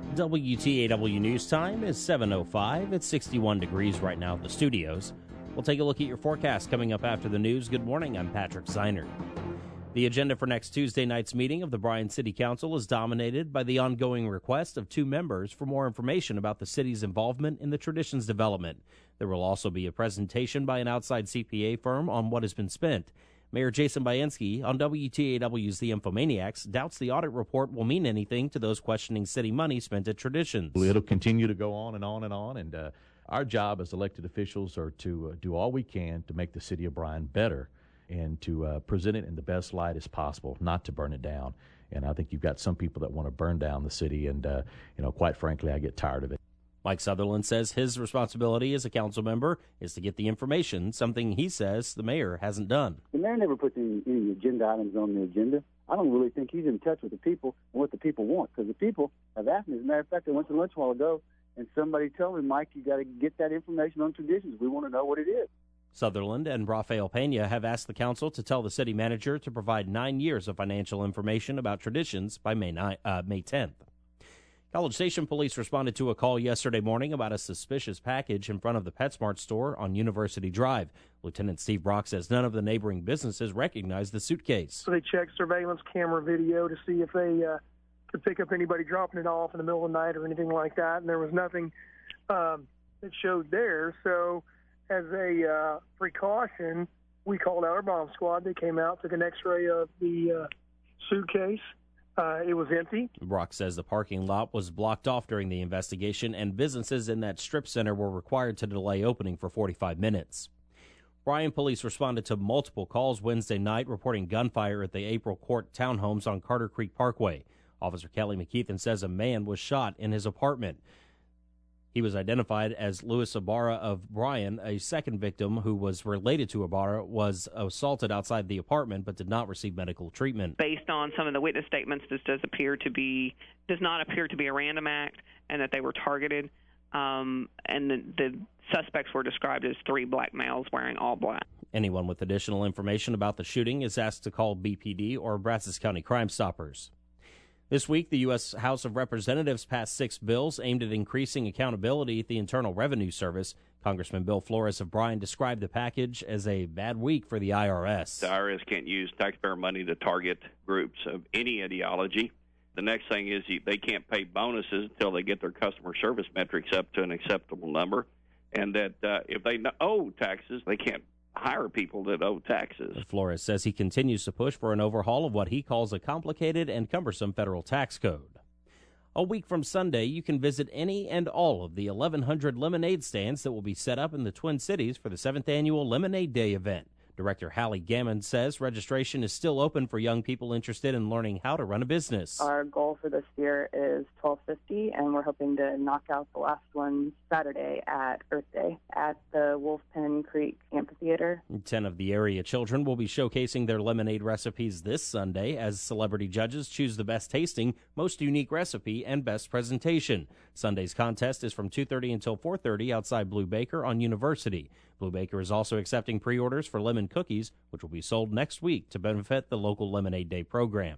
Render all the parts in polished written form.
WTAW News Time is 7:05. It's 61 degrees right now at the studios. We'll take a look at your forecast coming up after the news. Good morning, I'm Patrick Zeiner. The agenda for next Tuesday night's meeting of the Bryan City Council is dominated by the ongoing request of two members for more information about the city's involvement in the Traditions development. There will also be a presentation by an outside CPA firm on what has been spent. Mayor Jason Bayenski on WTAW's The Infomaniacs doubts the audit report will mean anything to those questioning city money spent at Traditions. It'll continue to go on and on and on, and our job as elected officials are to do all we can to make the city of Bryan better and to present it in the best light as possible, not to burn it down. And I think you've got some people that want to burn down the city, and quite frankly, I get tired of it. Mike Sutherland says his responsibility as a council member is to get the information, something he says the mayor hasn't done. The mayor never puts any agenda items on the agenda. I don't really think he's in touch with the people and what the people want, because the people have asked me. As a matter of fact, I went to lunch a while ago, and somebody told me, Mike, you got to get that information on Traditions. We want to know what it is. Sutherland and Rafael Pena have asked the council to tell the city manager to provide 9 years of financial information about Traditions by May 10th. College Station police responded to a call yesterday morning about a suspicious package in front of the PetSmart store on University Drive. Lieutenant Steve Brock says none of the neighboring businesses recognized the suitcase. So they checked surveillance camera video to see if they could pick up anybody dropping it off in the middle of the night or anything like that, and there was nothing that showed there. So as a precaution, we called out our bomb squad. They came out, took an X-ray of the suitcase. It was empty. Brock says the parking lot was blocked off during the investigation, and businesses in that strip center were required to delay opening for 45 minutes. Bryan police responded to multiple calls Wednesday night reporting gunfire at the April Court townhomes on Carter Creek Parkway. Officer Kelly McKeithen says a man was shot in his apartment. He was identified as Louis Ibarra of Bryan. A second victim who was related to Ibarra was assaulted outside the apartment but did not receive medical treatment. Based on some of the witness statements, this does not appear to be a random act, and that they were targeted. And the suspects were described as three black males wearing all black. Anyone with additional information about the shooting is asked to call BPD or Brazos County Crime Stoppers. This week, the U.S. House of Representatives passed 6 bills aimed at increasing accountability at the Internal Revenue Service. Congressman Bill Flores of Bryan described the package as a bad week for the IRS. The IRS can't use taxpayer money to target groups of any ideology. The next thing is they can't pay bonuses until they get their customer service metrics up to an acceptable number, and that if they owe taxes, they can't hire people that owe taxes. Flores says he continues to push for an overhaul of what he calls a complicated and cumbersome federal tax code. A week from Sunday, you can visit any and all of the 1,100 lemonade stands that will be set up in the Twin Cities for the 7th annual Lemonade Day event. Director Hallie Gammon says registration is still open for young people interested in learning how to run a business. Our goal for this year is $12.50, and we're hoping to knock out the last one Saturday at Earth Day at the Wolf Pen Creek Amphitheater. 10 of the area children will be showcasing their lemonade recipes this Sunday as celebrity judges choose the best tasting, most unique recipe, and best presentation. Sunday's contest is from 2:30 until 4:30 outside Blue Baker on University. Blue Baker is also accepting pre-orders for lemon cookies, which will be sold next week to benefit the local Lemonade Day program.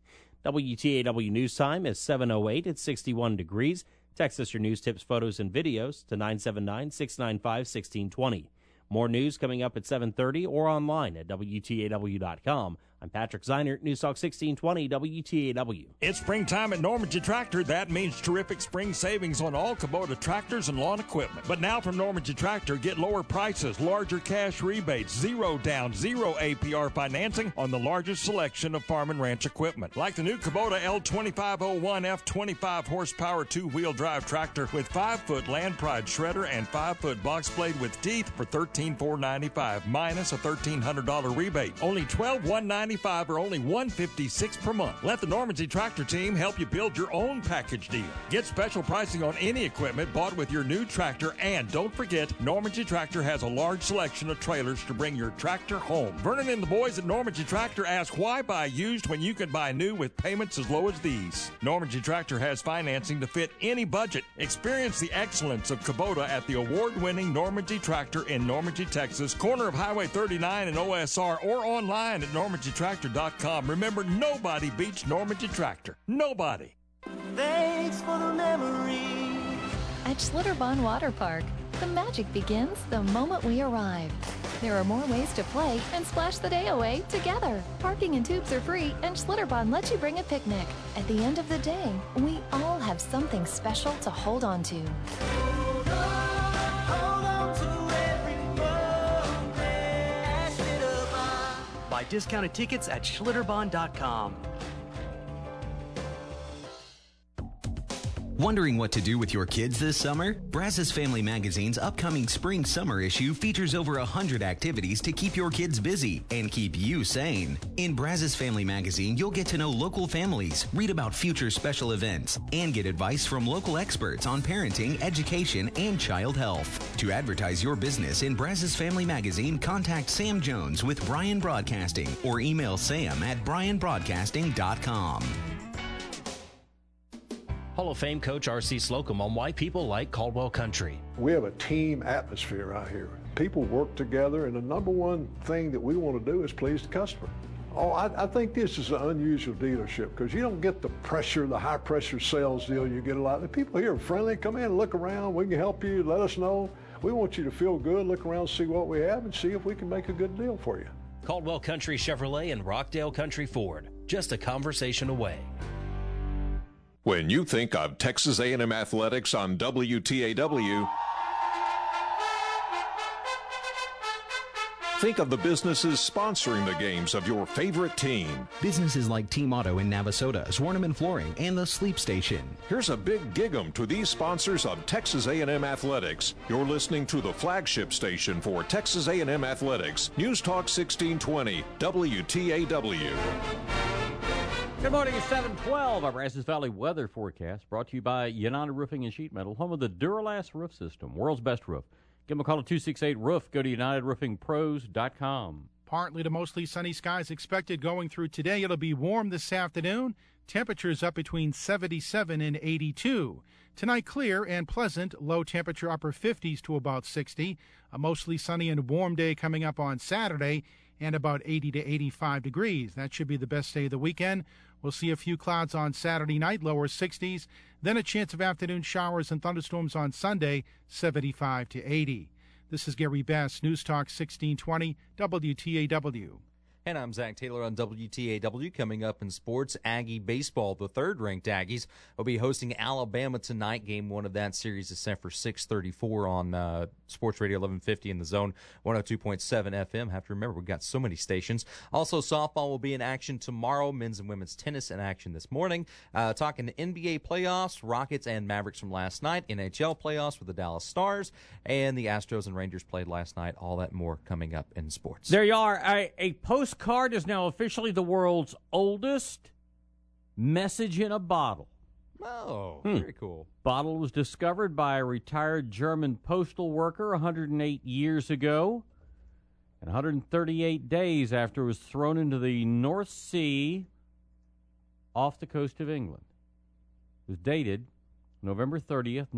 WTAW News Time is 7:08. It's 61 degrees. Text us your news, tips, photos, and videos to 979-695-1620. More news coming up at 7:30 or online at WTAW.com. I'm Patrick Zeiner, News Talk 1620 WTAW. It's springtime at Normandy Tractor. That means terrific spring savings on all Kubota tractors and lawn equipment. But now from Normandy Tractor, get lower prices, larger cash rebates, 0 down, 0 APR financing on the largest selection of farm and ranch equipment. Like the new Kubota L2501F 25 horsepower 2-wheel drive tractor with 5-foot Land Pride shredder and 5-foot box blade with teeth for $13,495 minus a $1,300 rebate. Only $12,195 or only $156 per month. Let the Normandy Tractor team help you build your own package deal. Get special pricing on any equipment bought with your new tractor, and don't forget, Normandy Tractor has a large selection of trailers to bring your tractor home. Vernon and the boys at Normandy Tractor ask, why buy used when you can buy new with payments as low as these? Normandy Tractor has financing to fit any budget. Experience the excellence of Kubota at the award-winning Normandy Tractor in Normandy, Texas, corner of Highway 39 and OSR, or online at normandytractor.com. Remember, nobody beats Normandy Tractor. Nobody. Thanks for the memory. At Schlitterbahn Water Park, the magic begins the moment we arrive. There are more ways to play and splash the day away together. Parking and tubes are free, and Schlitterbahn lets you bring a picnic. At the end of the day, we all have something special to hold on to. Hold on to every moment at Schlitterbahn. Buy discounted tickets at Schlitterbahn.com. Wondering what to do with your kids this summer? Brazos Family Magazine's upcoming spring-summer issue features over 100 activities to keep your kids busy and keep you sane. In Brazos Family Magazine, you'll get to know local families, read about future special events, and get advice from local experts on parenting, education, and child health. To advertise your business in Brazos Family Magazine, contact Sam Jones with Bryan Broadcasting or email sam@bryanbroadcasting.com. Hall of Fame coach R.C. Slocum on why people like Caldwell Country. We have a team atmosphere out here. People work together, and the number one thing that we want to do is please the customer. Oh, I think this is an unusual dealership because you don't get the pressure, the high-pressure sales deal you get a lot. The people here are friendly. Come in, look around. We can help you. Let us know. We want you to feel good, look around, see what we have, and see if we can make a good deal for you. Caldwell Country Chevrolet and Rockdale Country Ford. Just a conversation away. When you think of Texas A&M Athletics on WTAW, think of the businesses sponsoring the games of your favorite team. Businesses like Team Auto in Navasota, Swarnaman Flooring, and the Sleep Station. Here's a big gig-em to these sponsors of Texas A&M Athletics. You're listening to the flagship station for Texas A&M Athletics, News Talk 1620, WTAW. Good morning, it's 7:12. Our Brazos Valley weather forecast brought to you by United Roofing and Sheet Metal, home of the Duralast roof system, world's best roof. Give them a call at 268-ROOF. Go to UnitedRoofingPros.com. Partly to mostly sunny skies expected going through today. It'll be warm this afternoon. Temperatures up between 77 and 82. Tonight, clear and pleasant. Low temperature upper 50s to about 60. A mostly sunny and warm day coming up on Saturday and about 80 to 85 degrees. That should be the best day of the weekend. We'll see a few clouds on Saturday night, lower 60s. Then a chance of afternoon showers and thunderstorms on Sunday, 75 to 80. This is Gary Bass, News Talk 1620, WTAW. And I'm Zach Taylor on WTAW. Coming up in sports, Aggie baseball. The third-ranked Aggies will be hosting Alabama tonight. Game one of that series is set for 6:34 on Sports Radio 1150 in the Zone, 102.7 FM. Have to remember, we've got so many stations. Also, softball will be in action tomorrow. Men's and women's tennis in action this morning. Talking NBA playoffs, Rockets and Mavericks from last night. NHL playoffs with the Dallas Stars. And the Astros and Rangers played last night. All that more coming up in sports. There you are. A postcard is now officially the world's oldest message in a bottle. Oh, very cool. Bottle was discovered by a retired German postal worker 108 years ago, and 138 days after it was thrown into the North Sea off the coast of England. It was dated November 30th,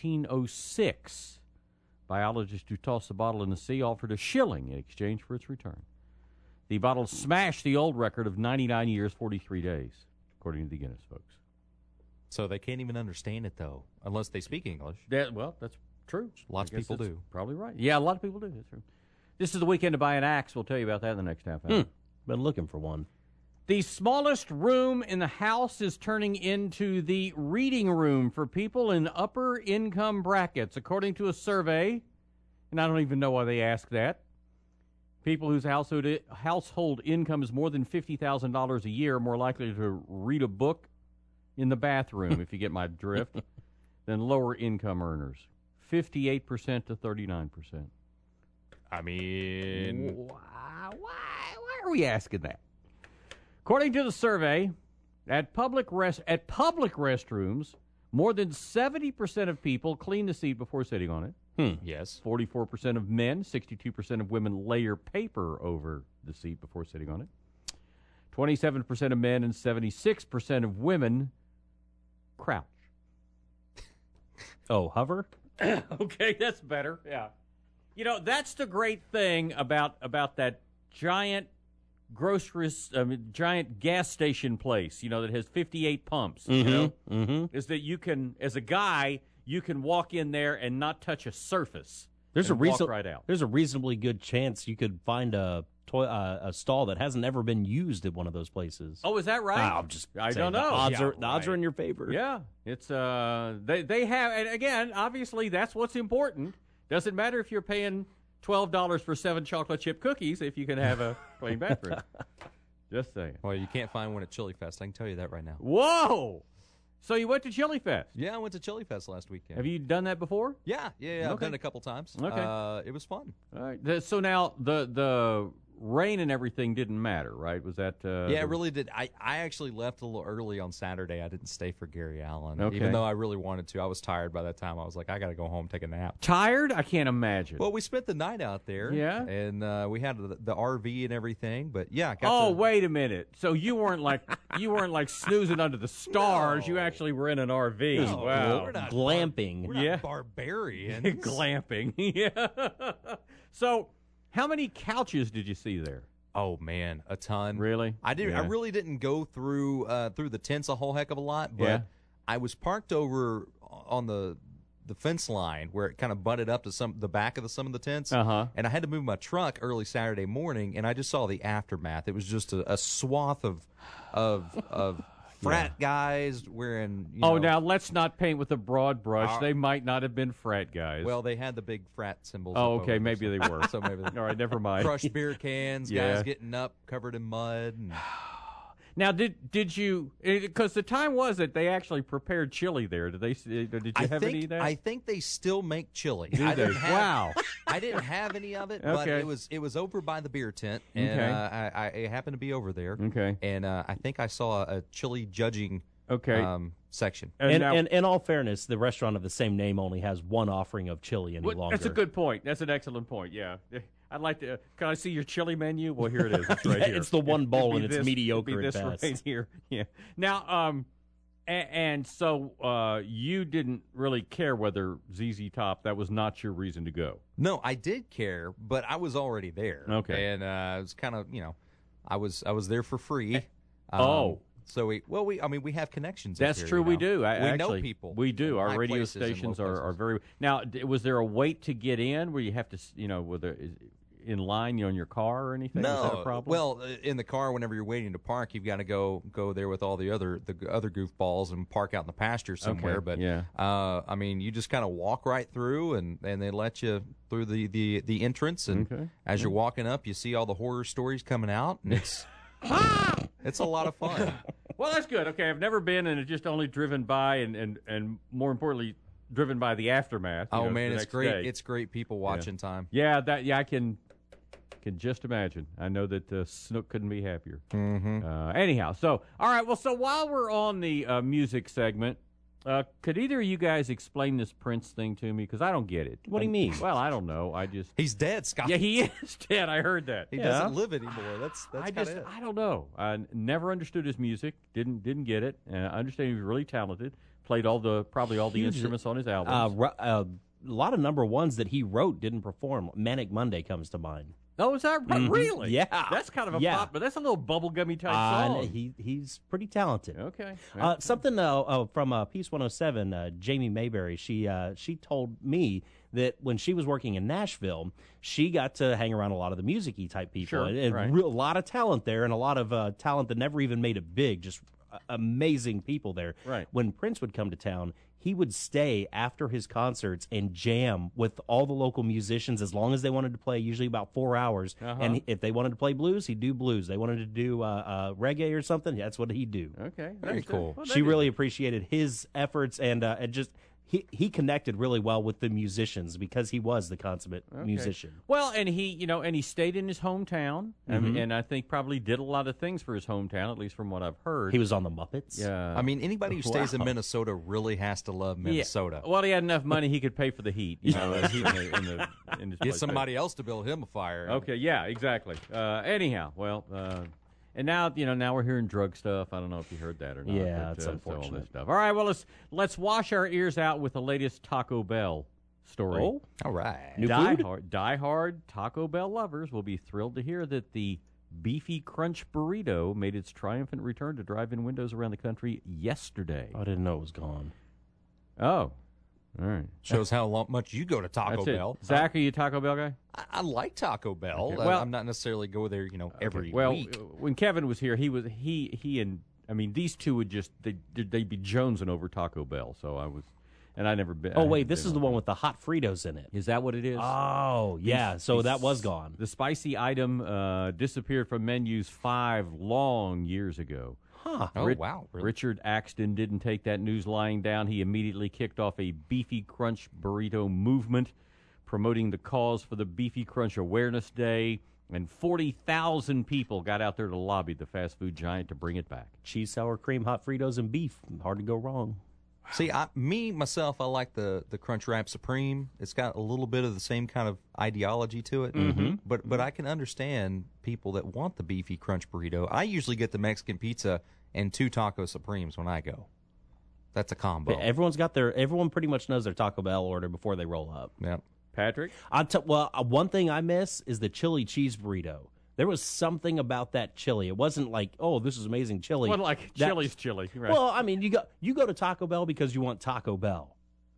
1906. Biologists who tossed the bottle in the sea offered a shilling in exchange for its return. The bottle smashed the old record of 99 years, 43 days, according to the Guinness folks. So they can't even understand it, though, unless they speak English. Well, that's true. Lots of people do. Probably right. Yeah, a lot of people do. That's true. This is the weekend to buy an axe. We'll tell you about that in the next half hour. Been looking for one. The smallest room in the house is turning into the reading room for people in upper income brackets, according to a survey. And I don't even know why they ask that. People whose household income is more than $50,000 a year are more likely to read a book in the bathroom, if you get my drift, than lower income earners. 58% to 39%. I mean, why are we asking that? According to the survey, at public restrooms, more than 70% of people clean the seat before sitting on it. Yes. 44% of men, 62% of women layer paper over the seat before sitting on it. 27% of men and 76% of women crouch. Oh, hover? Okay, that's better. Yeah. You know, that's the great thing about that giant giant gas station place, that has 58 pumps, is that you can, as a guy, you can walk in there and not touch a surface. Walk right out. There's a reasonably good chance you could find a stall that hasn't ever been used at one of those places. Oh, is that right? I don't know. The odds are in your favor. Yeah, it's they have, and again, obviously that's what's important. Doesn't matter if you're paying $12 for 7 chocolate chip cookies if you can have a clean bathroom. Just saying. Well, you can't find one at Chili Fest. I can tell you that right now. Whoa! So you went to Chili Fest? Yeah, I went to Chili Fest last weekend. Have you done that before? Yeah. Okay. I've done it a couple times. Okay. It was fun. All right. So now the rain and everything didn't matter, right? Was that? Yeah, it really did. I actually left a little early on Saturday. I didn't stay for Gary Allen, Okay. even though I really wanted to. I was tired by that time. I was like, I got to go home, take a nap. Tired? I can't imagine. Well, we spent the night out there. Yeah. And we had the RV and everything. But yeah. Wait a minute. So you weren't like snoozing under the stars. No. You actually were in an RV. No, wow. we're not glamping. We're not barbarians. Glamping. Yeah. So, how many couches did you see there? Oh man, a ton. Really? I did. Yeah. I really didn't go through the tents a whole heck of a lot, but Yeah. I was parked over on the fence line where it kind of butted up to the back of some of the tents, Uh-huh. and I had to move my truck early Saturday morning, and I just saw the aftermath. It was just a swath of frat guys wearing. Now let's not paint with a broad brush. They might not have been frat guys. Well, they had the big frat symbols. Oh, up okay, over maybe them, they were. So maybe All right, never mind. crushed beer cans, Yeah. guys getting up covered in mud. And... Now, did you? Because the time was that they actually prepared chili there. Did you have any of that? I think they still make chili. Do I they? didn't have, Wow. I didn't have any of it, but Okay. it was over by the beer tent, and Okay. I happened to be over there. Okay. And I think I saw a chili judging section. And in all fairness, the restaurant of the same name only has one offering of chili any longer. That's a good point. That's an excellent point. Yeah. I'd like to. Can I see your chili menu? Well, here it is. It's right Yeah, here. it's the one bowl, and it's It'd be mediocre this at best. right here. Yeah. Now, and so you didn't really care whether ZZ Top. That was not your reason to go. No, I did care, but I was already there. Okay. And it was kind of I was there for free. So we have connections. That's up here, true. We do. We Actually, know people. We do. Our high radio places and stations low are places. very. Now, was there a wait to get in where you have to, in line, in your car or anything? No, Is that a problem? well, in the car, whenever you're waiting to park, you've got to go there with all the other goofballs and park out in the pasture somewhere. Okay, But yeah. you just kind of walk right through, and they let you through the entrance, and Okay. as you're walking up, you see all the horror stories coming out, and it's a lot of fun. Well, that's good. Okay, I've never been, and it's just only driven by, and more importantly, driven by the aftermath. Oh man, the it's next great. day. It's great people watching time. Yeah, I can just imagine. I know that Snook couldn't be happier. Mm-hmm. Anyhow, so all right. Well, so while we're on the music segment, could either of you guys explain this Prince thing to me? Because I don't get it. What do you mean? Well, I don't know. He's dead, Scott. Yeah, he is dead. I heard that. He doesn't live anymore. That's it. I don't know. I never understood his music. Didn't get it. I understand he was really talented. Played probably all the Huge. instruments on his albums. A lot of number ones that he wrote didn't perform. Manic Monday comes to mind. Oh, is that right? Really? Yeah. That's kind of a Yeah. pop, but that's a little bubblegummy type song. He's pretty talented. Okay. Something from Piece 107, Jamie Mayberry, she told me that when she was working in Nashville, she got to hang around a lot of the music-y type people. Sure, and right. a lot of talent there, and a lot of talent that never even made it big, just amazing people there. Right. When Prince would come to town, he would stay after his concerts and jam with all the local musicians as long as they wanted to play, usually about 4 hours. Uh-huh. And if they wanted to play blues, he'd do blues. They wanted to do reggae or something, that's what he'd do. Okay. Very That's cool. Well, She really appreciated his efforts, and just he connected really well with the musicians because he was the consummate musician. Well, and he stayed in his hometown, and I think probably did a lot of things for his hometown, at least from what I've heard. He was on the Muppets. Yeah. I mean, anybody who stays in Minnesota really has to love Minnesota. Yeah. Well, he had enough money he could pay for the heat. In his Get place. somebody else to build him a fire. Okay. Yeah. Exactly. Anyhow, well. And now we're hearing drug stuff. I don't know if you heard that or not. Yeah, but, it's so unfortunate. all this stuff. All right, well let's wash our ears out with the latest Taco Bell story. Oh, all right. New food? Die-hard Taco Bell lovers will be thrilled to hear that the Beefy Crunch Burrito made its triumphant return to drive-in windows around the country yesterday. I didn't know it was gone. Oh, all right. Shows how much you go to Taco Bell. Zach, are you a Taco Bell guy? I like Taco Bell. Okay. Well, I'm not necessarily go there, every week. When Kevin was here, he and these two would just they'd be jonesing over Taco Bell. So I was, and I never been. Oh wait, this is the one with the hot Fritos in it. Is that what it is? Oh yeah, so that was gone. The spicy item disappeared from menus 5 long years ago. Huh. Oh, wow. Really? Richard Axton didn't take that news lying down. He immediately kicked off a Beefy Crunch Burrito movement, promoting the cause for the Beefy Crunch Awareness Day, and 40,000 people got out there to lobby the fast food giant to bring it back. Cheese, sour cream, hot Fritos, and beef. Hard to go wrong. See, myself, I like the Crunchwrap Supreme. It's got a little bit of the same kind of ideology to it. Mm-hmm. But I can understand people that want the Beefy Crunch Burrito. I usually get the Mexican pizza and 2 Taco Supremes when I go. That's a combo. Everyone pretty much knows their Taco Bell order before they roll up. Yeah. Patrick? One thing I miss is the chili cheese burrito. There was something about that chili. It wasn't like, oh, this is amazing chili. Well, like chili's chili, right? Well, you go to Taco Bell because you want Taco Bell.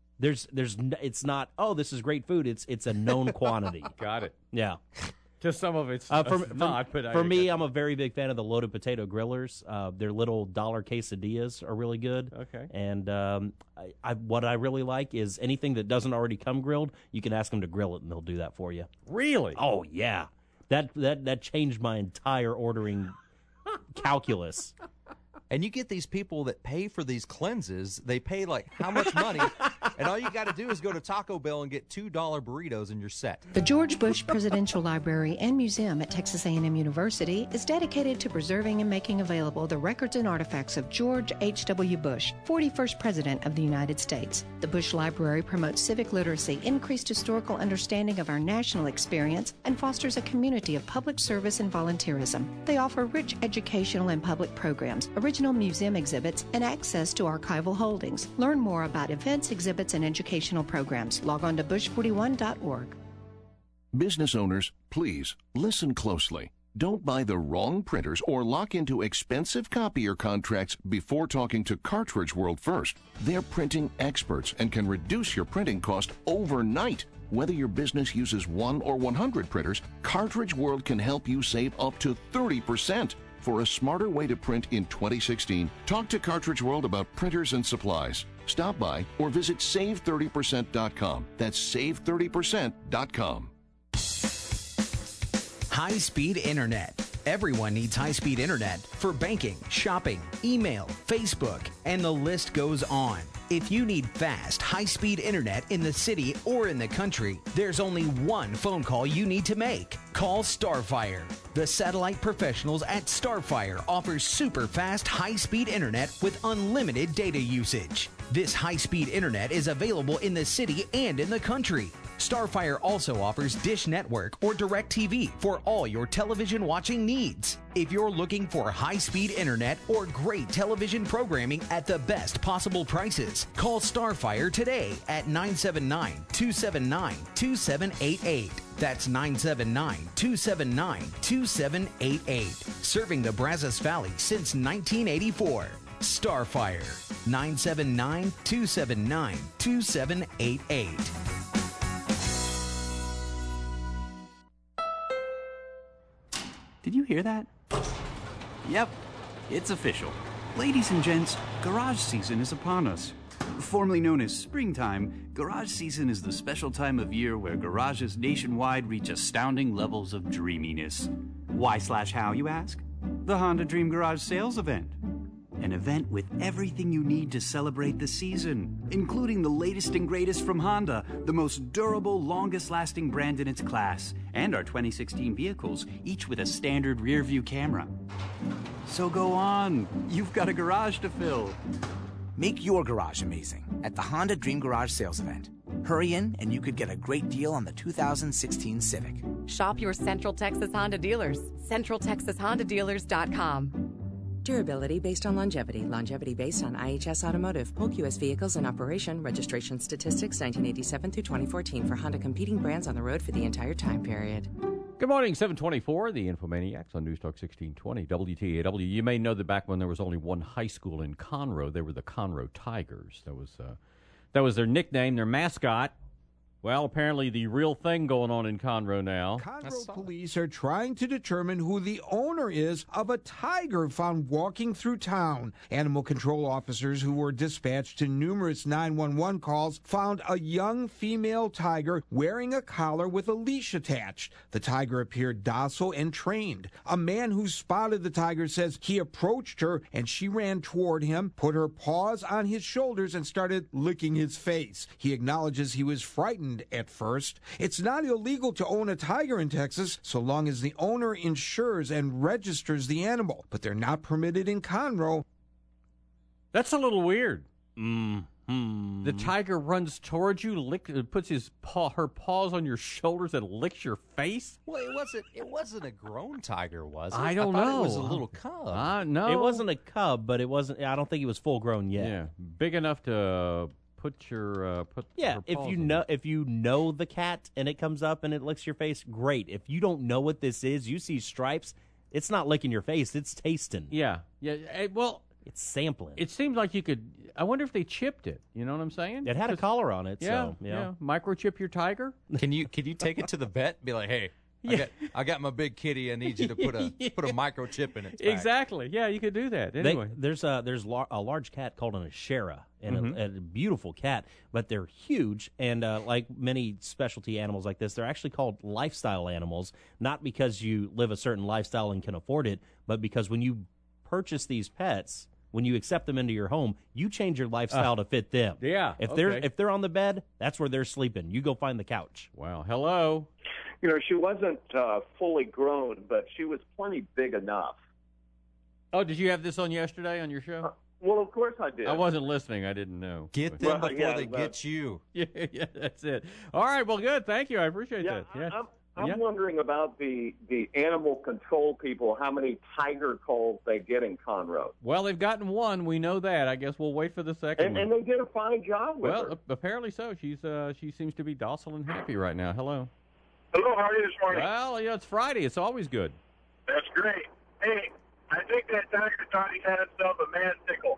It's not, oh, this is great food. It's a known quantity. Got it. Yeah. Just some of it's for me, I'm a very big fan of the loaded potato grillers. Their little $1 quesadillas are really good. Okay. And what I really like is anything that doesn't already come grilled, you can ask them to grill it, and they'll do that for you. Really? Oh yeah. That changed my entire ordering calculus. And you get these people that pay for these cleanses. They pay like how much money, and all you got to do is go to Taco Bell and get $2 burritos and you're set. The George Bush Presidential Library and Museum at Texas A&M University is dedicated to preserving and making available the records and artifacts of George H.W. Bush, 41st President of the United States. The Bush Library promotes civic literacy, increased historical understanding of our national experience, and fosters a community of public service and volunteerism. They offer rich educational and public programs, original museum exhibits, and access to archival holdings. Learn more about events, exhibits, and educational programs. Log on to bush41.org. Business owners, please listen closely. Don't buy the wrong printers or lock into expensive copier contracts before talking to Cartridge World first. They're printing experts and can reduce your printing cost overnight. Whether your business uses 1 or 100 printers, Cartridge World can help you save up to 30%. For a smarter way to print in 2016, talk to Cartridge World about printers and supplies. Stop by or visit save30%.com. That's save30%.com. High-speed internet. Everyone needs high-speed internet for banking, shopping, email, Facebook, and the list goes on. If you need fast, high-speed internet in the city or in the country, there's only one phone call you need to make. Call Starfire. The satellite professionals at Starfire offer super fast, high-speed internet with unlimited data usage. This high-speed internet is available in the city and in the country. Starfire also offers Dish Network or DirecTV for all your television watching needs. If you're looking for high-speed internet or great television programming at the best possible prices, call Starfire today at 979-279-2788. That's 979-279-2788. Serving the Brazos Valley since 1984. Starfire, 979-279-2788. Did you hear that? Yep, it's official. Ladies and gents, garage season is upon us. Formerly known as springtime, garage season is the special time of year where garages nationwide reach astounding levels of dreaminess. Why/how, you ask? The Honda Dream Garage Sales Event. An event with everything you need to celebrate the season, including the latest and greatest from Honda, the most durable, longest-lasting brand in its class, and our 2016 vehicles, each with a standard rear-view camera. So go on, you've got a garage to fill. Make your garage amazing at the Honda Dream Garage Sales Event. Hurry in and you could get a great deal on the 2016 Civic. Shop your Central Texas Honda dealers. CentralTexasHondaDealers.com. Durability based on longevity. Longevity based on IHS Automotive. Polk U.S. vehicles in operation. Registration statistics 1987 through 2014 for Honda competing brands on the road for the entire time period. Good morning, 724, the Infomaniacs on News Talk 1620, WTAW. You may know that back when there was only one high school in Conroe, they were the Conroe Tigers. That was their nickname, their mascot. Well, apparently the real thing going on in Conroe now. Conroe police are trying to determine who the owner is of a tiger found walking through town. Animal control officers who were dispatched to numerous 911 calls found a young female tiger wearing a collar with a leash attached. The tiger appeared docile and trained. A man who spotted the tiger says he approached her and she ran toward him, put her paws on his shoulders, and started licking his face. He acknowledges he was frightened at first. It's not illegal to own a tiger in Texas so long as the owner insures and registers the animal, but they're not permitted in Conroe. That's a little weird. The tiger runs towards you, puts her paws on your shoulders and licks your face? Well, it wasn't a grown tiger, was it? I don't know. It was a little cub. No. It wasn't a cub, but it wasn't. I don't think he was full grown yet. Yeah, big enough to put her if paws if you know the cat and it comes up and it licks your face, great. If you don't know what this is, you see stripes, it's not licking your face, it's tasting. Yeah. Well, it's sampling. It seems like you could. I wonder if they chipped it. You know what I'm saying? It had a collar on it. Yeah, so, yeah. Microchip your tiger. Can you take it to the vet and be like, hey, I got my big kitty. I need you to put a microchip in its back. Exactly. Yeah, you could do that. Anyway, there's a large cat called an Ashera, and a beautiful cat, but they're huge. And like many specialty animals like this, they're actually called lifestyle animals, not because you live a certain lifestyle and can afford it, but because when you purchase these pets, when you accept them into your home, you change your lifestyle to fit them. Yeah. If they're on the bed, that's where they're sleeping. You go find the couch. Wow. Hello. You know, she wasn't fully grown, but she was plenty big enough. Oh, did you have this on yesterday on your show? Well, of course I did. I wasn't listening. I didn't know. Get them before they get you. Yeah, that's it. All right, well, good. Thank you. I appreciate that. Yeah. I'm wondering about the animal control people, how many tiger calls they get in Conroe. Well, they've gotten one. We know that. I guess we'll wait for the second one. And they did a fine job with her. Well, apparently so. She seems to be docile and happy right now. Hello. Hello, how are you this morning? Well, yeah, it's Friday. It's always good. That's great. Hey, I think that tiger thought he had himself a man tickle.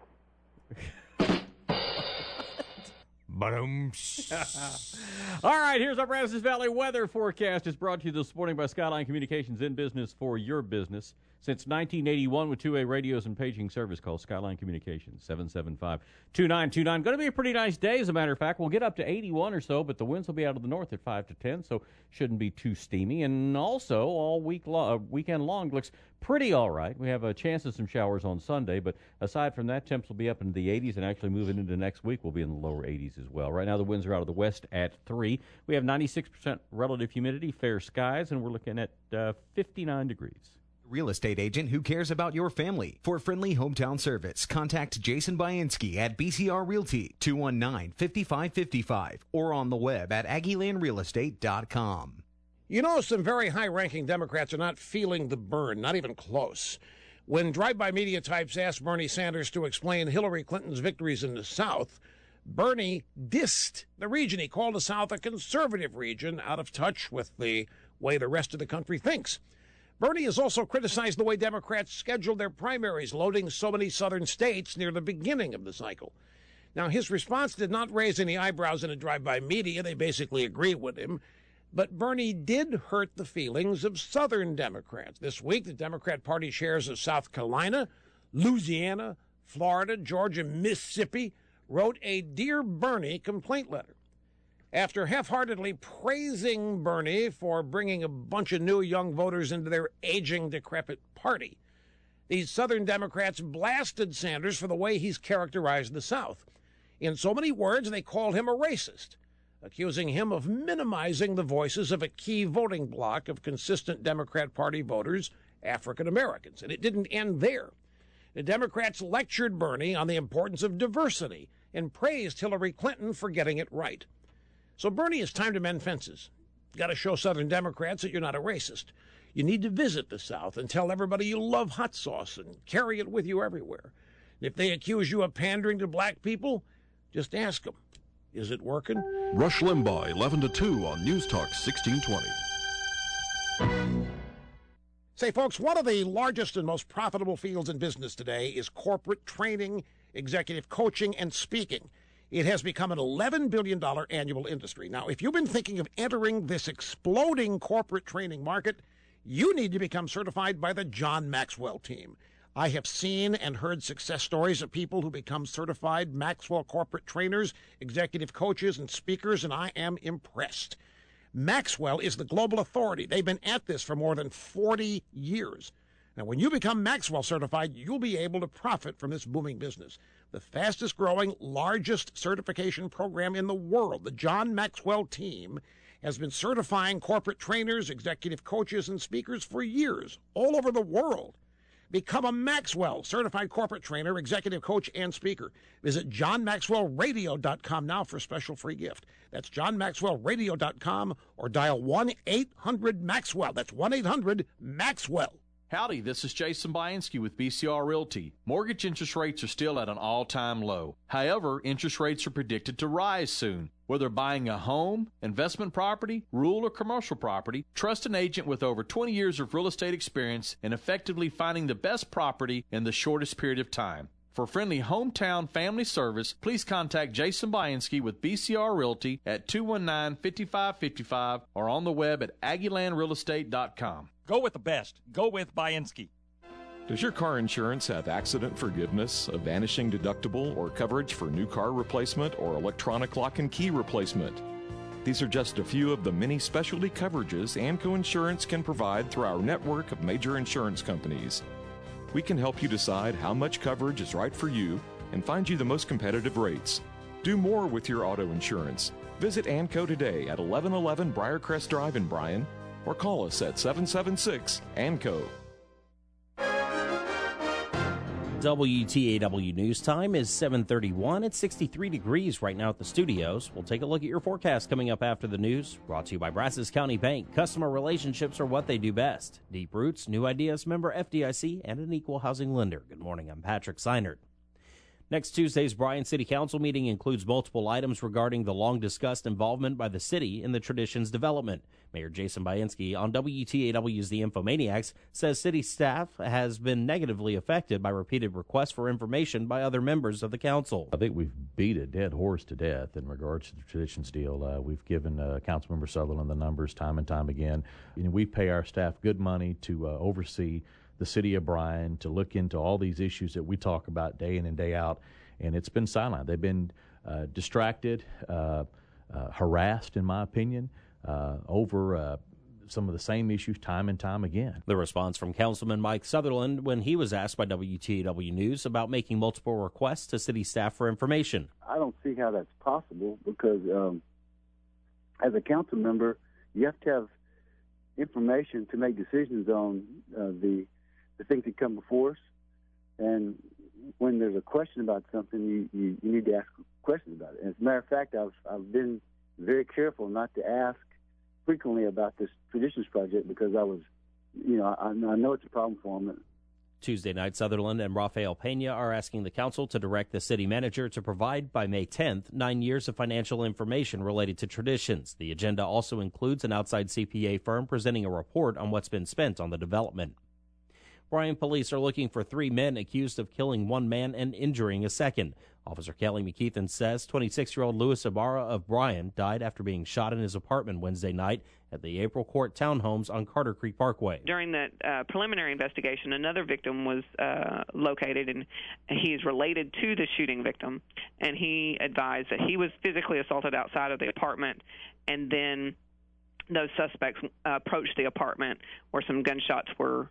All right, here's our Brazos Valley weather forecast. It's brought to you this morning by Skyline Communications, in business for your business. Since 1981 with two-way radios and paging service, call Skyline Communications, 775-2929. Going to be a pretty nice day, as a matter of fact. We'll get up to 81 or so, but the winds will be out of the north at 5 to 10, so shouldn't be too steamy. And also, all weekend long looks pretty all right. We have a chance of some showers on Sunday, but aside from that, temps will be up into the 80s, and actually moving into next week, we'll be in the lower 80s as well. Right now, the winds are out of the west at 3. We have 96% relative humidity, fair skies, and we're looking at 59 degrees. Real estate agent who cares about your family. For friendly hometown service, contact Jason Bainski at BCR Realty, 219-5555, or on the web at AggieLandRealEstate.com. You know, some very high-ranking Democrats are not feeling the burn, not even close. When drive-by media types asked Bernie Sanders to explain Hillary Clinton's victories in the South, Bernie dissed the region. He called the South a conservative region, out of touch with the way the rest of the country thinks. Bernie has also criticized the way Democrats scheduled their primaries, loading so many southern states near the beginning of the cycle. Now, his response did not raise any eyebrows in a drive-by media. They basically agree with him. But Bernie did hurt the feelings of southern Democrats. This week, the Democrat Party chairs of South Carolina, Louisiana, Florida, Georgia, Mississippi wrote a Dear Bernie complaint letter. After half-heartedly praising Bernie for bringing a bunch of new young voters into their aging, decrepit party, these Southern Democrats blasted Sanders for the way he's characterized the South. In so many words, they called him a racist, accusing him of minimizing the voices of a key voting bloc of consistent Democrat Party voters, African Americans. And it didn't end there. The Democrats lectured Bernie on the importance of diversity and praised Hillary Clinton for getting it right. So, Bernie, it's time to mend fences. You've got to show Southern Democrats that you're not a racist. You need to visit the South and tell everybody you love hot sauce and carry it with you everywhere. And if they accuse you of pandering to black people, just ask them, is it working? Rush Limbaugh, 11 to 2 on News Talk 1620. Say, folks, one of the largest and most profitable fields in business today is corporate training, executive coaching, and speaking. It has become an $11 billion annual industry. Now, if you've been thinking of entering this exploding corporate training market, you need to become certified by the John Maxwell team. I have seen and heard success stories of people who become certified Maxwell corporate trainers, executive coaches, and speakers, and I am impressed. Maxwell is the global authority. They've been at this for more than 40 years. Now, when you become Maxwell certified, you'll be able to profit from this booming business. The fastest growing, largest certification program in the world, the John Maxwell team, has been certifying corporate trainers, executive coaches, and speakers for years, all over the world. Become a Maxwell certified corporate trainer, executive coach, and speaker. Visit johnmaxwellradio.com now for a special free gift. That's johnmaxwellradio.com or dial 1-800-MAXWELL. That's 1-800-MAXWELL. Howdy, this is Jason Bianski with BCR Realty. Mortgage interest rates are still at an all-time low. However, interest rates are predicted to rise soon. Whether buying a home, investment property, rural or commercial property, trust an agent with over 20 years of real estate experience in effectively finding the best property in the shortest period of time. For friendly hometown family service, please contact Jason Bianski with BCR Realty at 219-5555 or on the web at AggieLandRealEstate.com. Go with the best. Go with Bianski. Does your car insurance have accident forgiveness, a vanishing deductible, or coverage for new car replacement or electronic lock and key replacement? These are just a few of the many specialty coverages ANCO Insurance can provide through our network of major insurance companies. We can help you decide how much coverage is right for you and find you the most competitive rates. Do more with your auto insurance. Visit ANCO today at 1111 Briarcrest Drive in Bryan or call us at 776-ANCO. WTAW News Time is 7:31. It's 63 degrees right now at the studios. We'll take a look at your forecast coming up after the news. Brought to you by Brazos County Bank. Customer relationships are what they do best. Deep roots, new ideas, member FDIC, and an equal housing lender. Good morning. I'm Patrick Seinert. Next Tuesday's Bryan City Council meeting includes multiple items regarding the long-discussed involvement by the city in the Traditions development. Mayor Jason Bianski on WTAW's The Infomaniacs says city staff has been negatively affected by repeated requests for information by other members of the council. I think we've beat a dead horse to death in regards to the Traditions deal. We've given Councilmember Sutherland the numbers time and time again. We pay our staff good money to oversee the city of Bryan, to look into all these issues that we talk about day in and day out, and it's been silent. They've been distracted, harassed, in my opinion, over some of the same issues time and time again. The response from Councilman Mike Sutherland when he was asked by WTAW News about making multiple requests to city staff for information. I don't see how that's possible because as a council member, you have to have information to make decisions on the things that come before us. And when there's a question about something, you need to ask questions about it. And as a matter of fact, I've been very careful not to ask frequently about this Traditions project because I know it's a problem for them. Tuesday night, Sutherland and Rafael Pena are asking the council to direct the city manager to provide by May 10th 9 years of financial information related to Traditions. The agenda also includes an outside CPA firm presenting a report on what's been spent on the development. Bryan police are looking for 3 men accused of killing 1 man and injuring a second. Officer Kelly McKeithen says 26-year-old Louis Ibarra of Bryan died after being shot in his apartment Wednesday night at the April Court Townhomes on Carter Creek Parkway. During that preliminary investigation, another victim was located, and he is related to the shooting victim, and he advised that he was physically assaulted outside of the apartment, and then those suspects approached the apartment where some gunshots were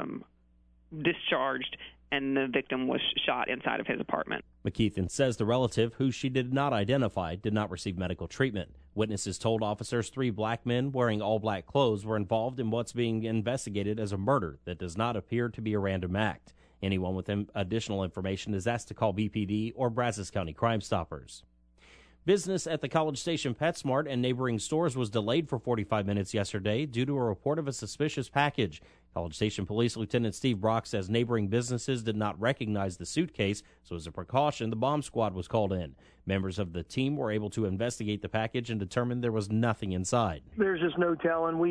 discharged, and the victim was shot inside of his apartment. McKeithen says the relative, who she did not identify, did not receive medical treatment. Witnesses told officers 3 black men wearing all-black clothes were involved in what's being investigated as a murder that does not appear to be a random act. Anyone with additional information is asked to call BPD or Brazos County Crime Stoppers. Business at the College Station PetSmart and neighboring stores was delayed for 45 minutes yesterday due to a report of a suspicious package. College Station Police Lieutenant Steve Brock says neighboring businesses did not recognize the suitcase, so as a precaution, the bomb squad was called in. Members of the team were able to investigate the package and determine there was nothing inside. There's just no telling.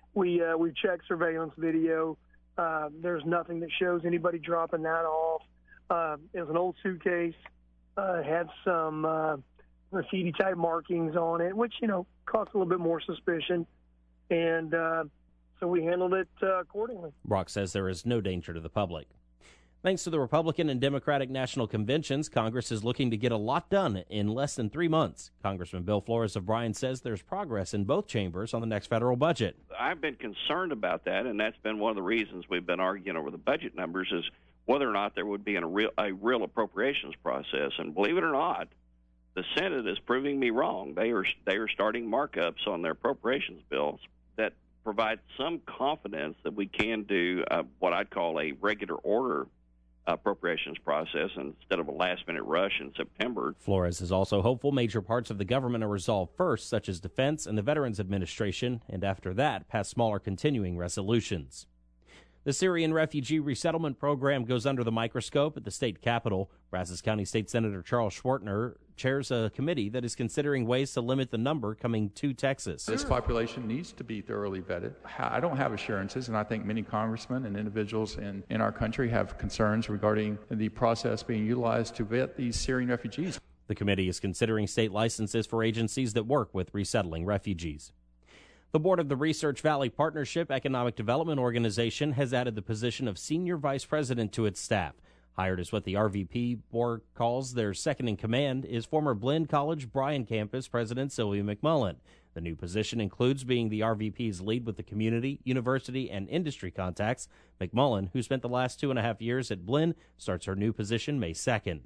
We checked surveillance video. There's nothing that shows anybody dropping that off. It was an old suitcase. Had some graffiti-type markings on it, which, caused a little bit more suspicion. And so we handled it accordingly. Brock says there is no danger to the public. Thanks to the Republican and Democratic national conventions, Congress is looking to get a lot done in less than 3 months. Congressman Bill Flores of Bryan says there's progress in both chambers on the next federal budget. I've been concerned about that, and that's been one of the reasons we've been arguing over the budget numbers, is whether or not there would be a real appropriations process. And believe it or not, the Senate is proving me wrong. They are starting markups on their appropriations bills that provide some confidence that we can do what I'd call a regular order appropriations process instead of a last-minute rush in September. Flores is also hopeful major parts of the government are resolved first, such as defense and the Veterans Administration, and after that, pass smaller continuing resolutions. The Syrian Refugee Resettlement Program goes under the microscope at the state capitol. Brazos County State Senator Charles Schwartner chairs a committee that is considering ways to limit the number coming to Texas. This population needs to be thoroughly vetted. I don't have assurances, and I think many congressmen and individuals in our country have concerns regarding the process being utilized to vet these Syrian refugees. The committee is considering state licenses for agencies that work with resettling refugees. The board of the Research Valley Partnership Economic Development Organization has added the position of senior vice president to its staff. Hired as what the RVP board calls their second in command is former Blinn College Bryan campus president Sylvia McMullen. The new position includes being the RVP's lead with the community, university, and industry contacts. McMullen, who spent the last 2.5 years at Blinn, starts her new position May 2nd.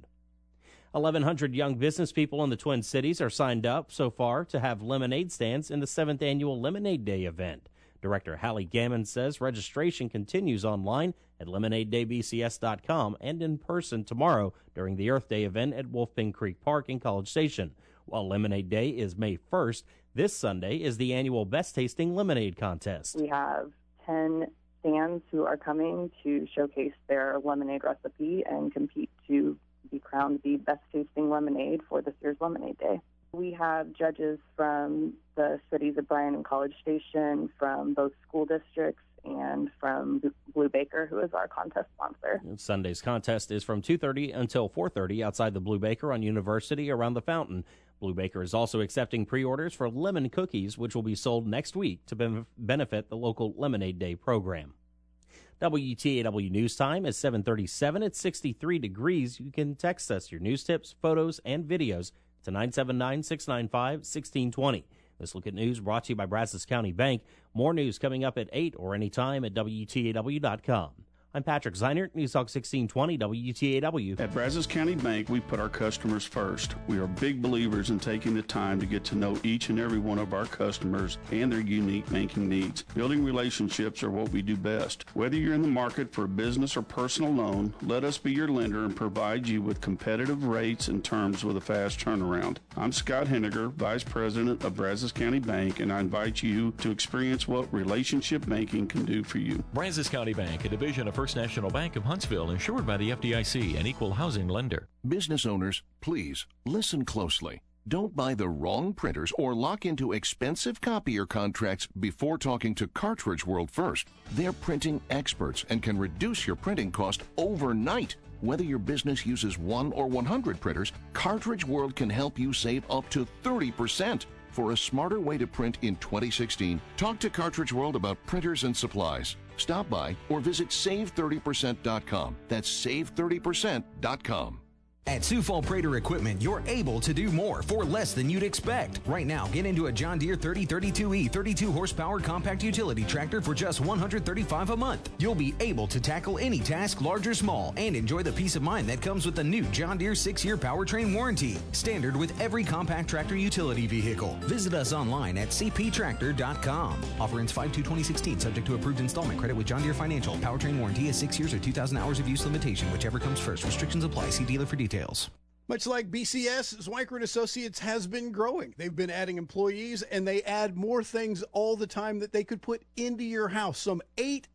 1,100 young business people in the Twin Cities are signed up so far to have lemonade stands in the 7th annual Lemonade Day event. Director Hallie Gammon says registration continues online at lemonadedaybcs.com and in person tomorrow during the Earth Day event at Wolfbin Creek Park in College Station. While Lemonade Day is May 1st, this Sunday is the annual Best Tasting Lemonade Contest. We have 10 stands who are coming to showcase their lemonade recipe and compete to be crowned the best tasting lemonade for this year's Lemonade Day. We have judges from the cities of Bryan and College Station, from both school districts, and from Blue Baker, who is our contest sponsor. And Sunday's contest is from 2:30 until 4:30 outside the Blue Baker on University around the fountain. Blue Baker is also accepting pre-orders for lemon cookies, which will be sold next week to benefit the local Lemonade Day program. WTAW News Time is 7:37 at 63 degrees. You can text us your news tips, photos, and videos to 979-695-1620. This Look at News brought to you by Brazos County Bank. More news coming up at 8 or anytime at WTAW.com. I'm Patrick Zeinert, News Talk 1620 WTAW. At Brazos County Bank, we put our customers first. We are big believers in taking the time to get to know each and every one of our customers and their unique banking needs. Building relationships are what we do best. Whether you're in the market for a business or personal loan, let us be your lender and provide you with competitive rates and terms with a fast turnaround. I'm Scott Henniger, Vice President of Brazos County Bank, and I invite you to experience what relationship banking can do for you. Brazos County Bank, a division of First National Bank of Huntsville, insured by the FDIC, an equal housing lender. Business owners, please listen closely. Don't buy the wrong printers or lock into expensive copier contracts before talking to Cartridge World first. They're printing experts and can reduce your printing cost overnight. Whether your business uses 1 or 100 printers, Cartridge World can help you save up to 30%. For a smarter way to print in 2016, talk to Cartridge World about printers and supplies. Stop by or visit save30%.com. That's save30%.com. At Sioux Falls Prater Equipment, you're able to do more for less than you'd expect. Right now, get into a John Deere 3032E 32 horsepower compact utility tractor for just $135 a month. You'll be able to tackle any task, large or small, and enjoy the peace of mind that comes with the new John Deere 6-year powertrain warranty. Standard with every compact tractor utility vehicle. Visit us online at cptractor.com. Offer ends 5/2/2016, subject to approved installment credit with John Deere Financial. Powertrain warranty is 6 years or 2,000 hours of use limitation, whichever comes first. Restrictions apply. See dealer for details. Much like BCS, Zwiker & Associates has been growing. They've been adding employees, and they add more things all the time that they could put into your house. Some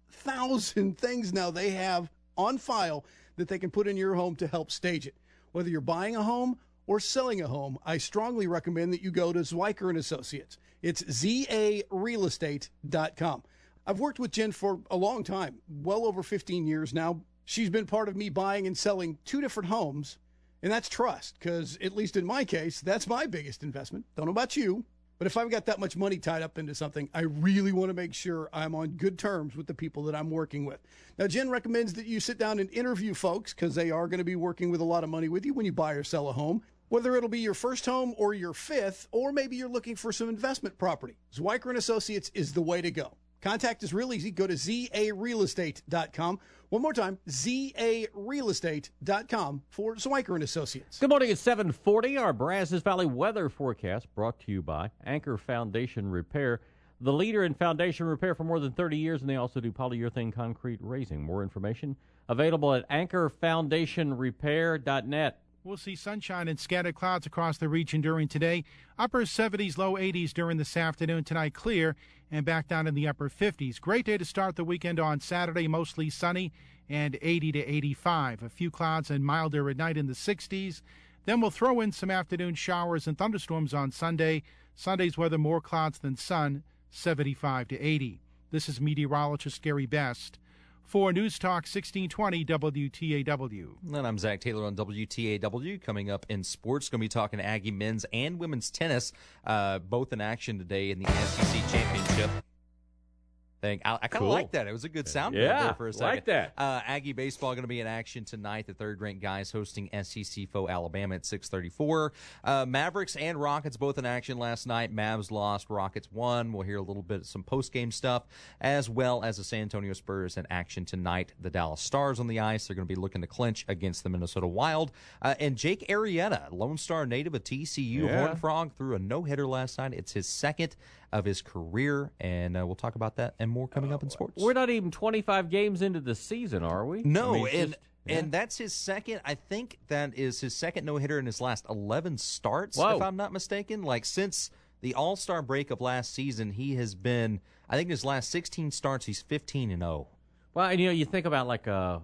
8,000 things now they have on file that they can put in your home to help stage it. Whether you're buying a home or selling a home, I strongly recommend that you go to Zwiker & Associates. It's zarealestate.com. I've worked with Jen for a long time, well over 15 years now. She's been part of me buying and selling 2 different homes, and that's trust, because at least in my case, that's my biggest investment. Don't know about you, but if I've got that much money tied up into something, I really want to make sure I'm on good terms with the people that I'm working with. Now, Jen recommends that you sit down and interview folks, because they are going to be working with a lot of money with you when you buy or sell a home, whether it'll be your first home or your 5th, or maybe you're looking for some investment property. Zwiker & Associates is the way to go. Contact is real easy. Go to zarealestate.com. One more time, zarealestate.com for Zwiker & Associates. Good morning. It's 7:40. Our Brazos Valley weather forecast brought to you by Anchor Foundation Repair, the leader in foundation repair for more than 30 years, and they also do polyurethane concrete raising. More information available at anchorfoundationrepair.net. We'll see sunshine and scattered clouds across the region during today. Upper 70s, low 80s during this afternoon. Tonight clear and back down in the upper 50s. Great day to start the weekend on Saturday, mostly sunny and 80 to 85. A few clouds and milder at night in the 60s. Then we'll throw in some afternoon showers and thunderstorms on Sunday. Sunday's weather more clouds than sun, 75 to 80. This is meteorologist Gary Best for News Talk 1620 WTAW. And I'm Zach Taylor on WTAW. Coming up in sports, going to be talking Aggie men's and women's tennis, both in action today in the SEC Championship. I kind of like that. It was a good sound there for a second. Like that. Aggie baseball going to be in action tonight. The third-ranked guys hosting SEC foe Alabama at 6:34. Mavericks and Rockets both in action last night. Mavs lost, Rockets won. We'll hear a little bit of some post-game stuff, as well as the San Antonio Spurs in action tonight. The Dallas Stars on the ice. They're going to be looking to clinch against the Minnesota Wild. And Jake Arrieta, Lone Star native of TCU, Horned Frog, threw a no-hitter last night. It's his second of his career, and we'll talk about that and more coming up in sports. We're not even 25 games into the season, are we? No, and that's his second. I think that is his second no-hitter in his last 11 starts, if I'm not mistaken. Like, since the All-Star break of last season, he has been, I think in his last 16 starts, he's 15-0. Well, and you think about like a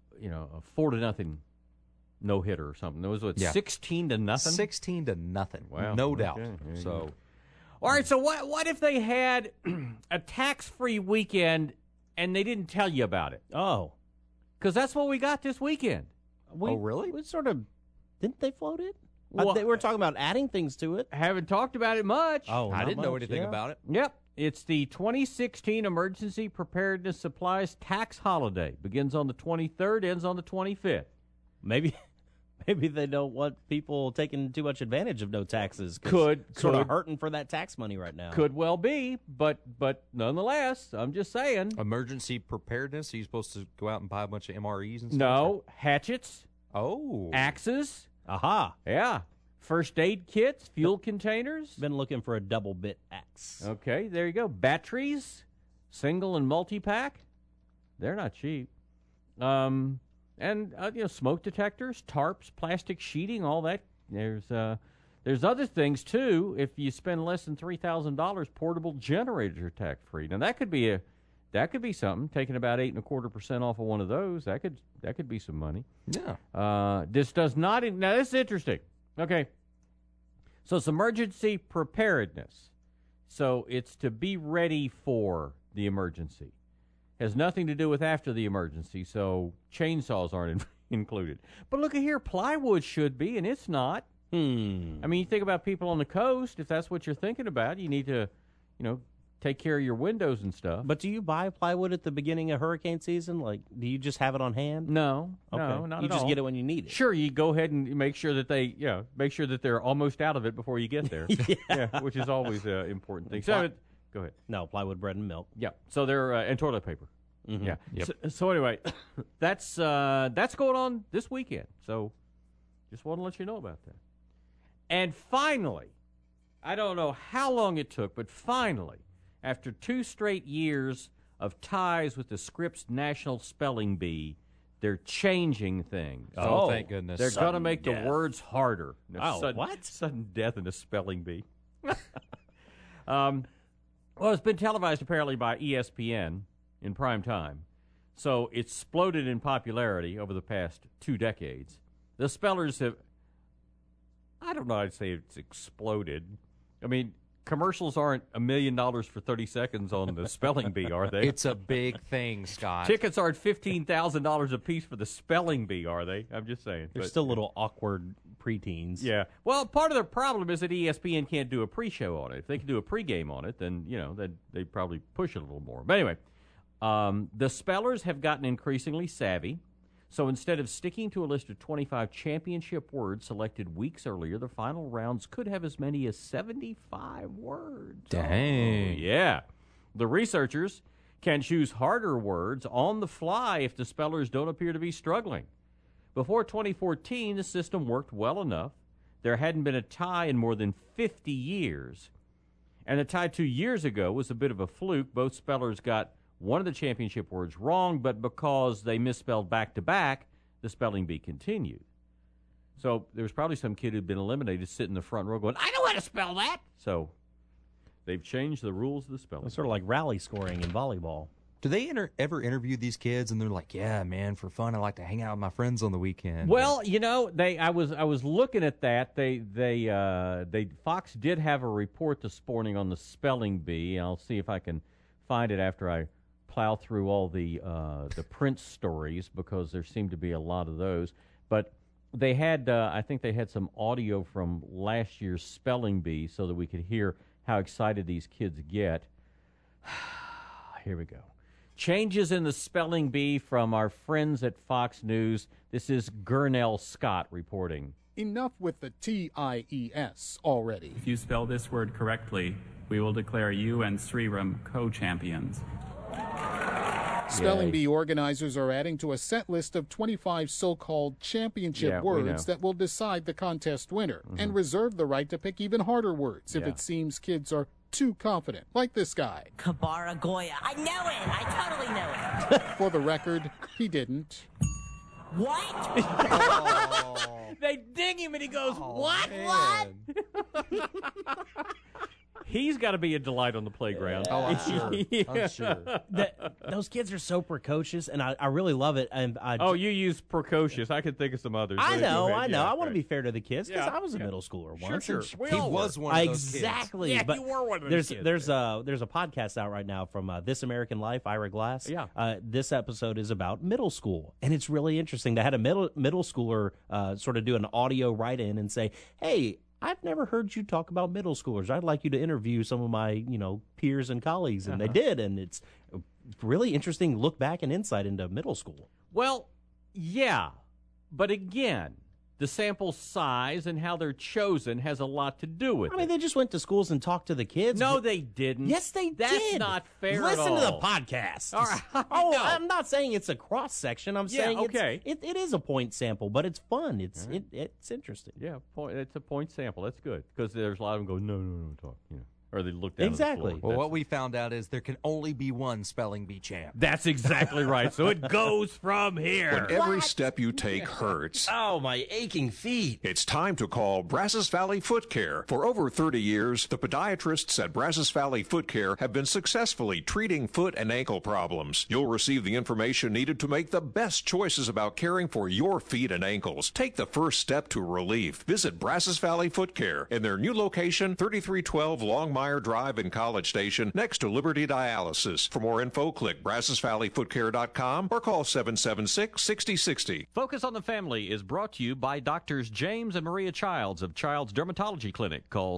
4-0 no-hitter or something. It was 16-0? 16-0. Wow. No doubt. So... All right, so what if they had a tax-free weekend and they didn't tell you about it? Oh. Because that's what we got this weekend. Really? We sort of, didn't they float it? Well, they were talking about adding things to it. Haven't talked about it much. Oh, I didn't know anything about it. Yep. It's the 2016 Emergency Preparedness Supplies Tax Holiday. Begins on the 23rd, ends on the 25th. Maybe they don't want people taking too much advantage of no taxes. Could sort of hurting for that tax money right now. Could well be, but nonetheless, I'm just saying. Emergency preparedness. Are you supposed to go out and buy a bunch of MREs and stuff? No, hatchets. Oh, axes. Aha. Yeah. First aid kits, fuel containers. Been looking for a double bit axe. Okay, there you go. Batteries, single and multi-pack. They're not cheap. And smoke detectors, tarps, plastic sheeting, all that. There's other things too. If you spend less than $3,000, portable generators are tax free. Now that could be something. Taking about 8.25% off of one of those, that could be some money. Yeah. This does not. Now this is interesting. Okay. So it's emergency preparedness. So it's to be ready for the emergency. Has nothing to do with after the emergency, so chainsaws aren't included. But look at here, plywood should be, and it's not. I mean, you think about people on the coast, if that's what you're thinking about, you need to, take care of your windows and stuff. But do you buy plywood at the beginning of hurricane season? Like, do you just have it on hand? No, okay. No, not you at just all. get it when you need it. Sure, you go ahead and make sure that they're almost out of it before you get there. Yeah, which is always an important thing. So, go ahead. No, plywood, bread, and milk. Yeah. So they're and toilet paper. Mm-hmm. Yeah. Yep. So anyway, that's going on this weekend. So just want to let you know about that. And finally, I don't know how long it took, but finally, after 2 straight years of ties with the Scripps National Spelling Bee, they're changing things. Oh, thank goodness. They're going to make the words harder. What? Sudden death in a spelling bee. Well, it's been televised apparently by ESPN in prime time. So it's exploded in popularity over the past 2 decades. The spellers have, I don't know, I'd say it's exploded. I mean, commercials aren't $1 million for 30 seconds on the spelling bee, are they? It's a big thing, Scott. Tickets aren't $15,000 a piece for the spelling bee, are they? I'm just saying. They're still little awkward preteens. Yeah. Well, part of the problem is that ESPN can't do a pre-show on it. If they could do a pregame on it, then, they'd probably push it a little more. But anyway, the spellers have gotten increasingly savvy. So instead of sticking to a list of 25 championship words selected weeks earlier, the final rounds could have as many as 75 words. Dang. Oh, yeah. The researchers can choose harder words on the fly if the spellers don't appear to be struggling. Before 2014, the system worked well enough. There hadn't been a tie in more than 50 years. And the tie 2 years ago was a bit of a fluke. Both spellers got one of the championship words wrong, but because they misspelled back-to-back, the spelling bee continued. So there was probably some kid who'd been eliminated sitting in the front row going, I know how to spell that! So they've changed the rules of the spelling. It's sort of like rally scoring in volleyball. Do they ever interview these kids and they're like, yeah, man, for fun, I like to hang out with my friends on the weekend? Well, I was looking at that. Fox did have a report this morning on the spelling bee. I'll see if I can find it after I plow through all the Prince stories, because there seem to be a lot of those. But they had, I think they had some audio from last year's spelling bee so that we could hear how excited these kids get. Here we go. Changes in the spelling bee from our friends at Fox News. This is Gurnell Scott reporting. Enough with the TIES already. If you spell this word correctly, we will declare you and Sriram co-champions. Spelling bee organizers are adding to a set list of 25 so-called championship words that will decide the contest winner, and reserve the right to pick even harder words if it seems kids are too confident, like this guy. Kabara Goya. I know it. I totally know it. For the record, he didn't. What? They ding him and he goes, what? Man. What? He's got to be a delight on the playground. Oh, I'm sure. I'm sure. Those kids are so precocious, and I really love it. And you use precocious. I could think of some others. I know. Yeah, I want to be fair to the kids, because I was a middle schooler once. Sure. He was one of those kids. Exactly. Yeah, but you were one of those kids. There's a podcast out right now from This American Life, Ira Glass. Yeah. This episode is about middle school, and it's really interesting. They had a middle schooler sort of do an audio write-in and say, hey, I've never heard you talk about middle schoolers. I'd like you to interview some of my, peers and colleagues. And they did. And it's a really interesting look back and insight into middle school. Well, yeah. But again, the sample size and how they're chosen has a lot to do with it. I mean, they just went to schools and talked to the kids. No, they didn't. Yes, they did. That's not fair at Listen all. to the podcast. All right. Oh, No. I'm not saying it's a cross-section. I'm saying it is a point sample, but it's fun. It's interesting. Yeah, it's a point sample. That's good, because there's a lot of them go, no, talk, or they look down Exactly. at the floor. Well, what we found out is there can only be one spelling bee champ. That's exactly right. So it goes from here. When every step you take hurts. Oh, my aching feet. It's time to call Brazos Valley Foot Care. For over 30 years, the podiatrists at Brazos Valley Foot Care have been successfully treating foot and ankle problems. You'll receive the information needed to make the best choices about caring for your feet and ankles. Take the first step to relief. Visit Brazos Valley Foot Care in their new location, 3312 Longmire Drive in College Station, next to Liberty Dialysis. For more info, click BrazosValleyFootCare.com or call 776-6060. Focus on the Family is brought to you by Doctors James and Maria Childs of Child's Dermatology Clinic. Call